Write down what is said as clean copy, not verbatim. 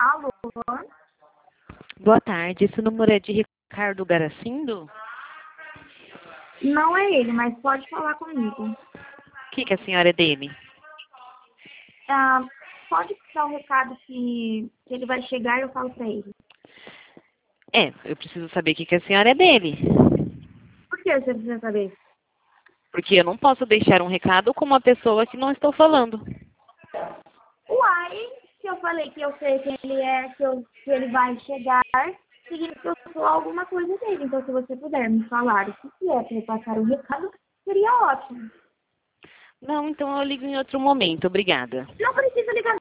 Alô? Boa tarde, esse número é de Ricardo Garacindo? Não é ele, mas pode falar comigo. O que a senhora é dele? Ah, pode dar um recado que ele vai chegar e eu falo pra ele. Eu preciso saber o que a senhora é dele. Por que você precisa saber? Porque eu não posso deixar um recado com uma pessoa que não estou falando. Uai, se eu falei que eu sei quem ele é, que ele vai chegar, significa que eu sou alguma coisa dele. Então, se você puder me falar o que é para eu passar o recado, seria ótimo. Não, então eu ligo em outro momento. Obrigada. Não precisa ligar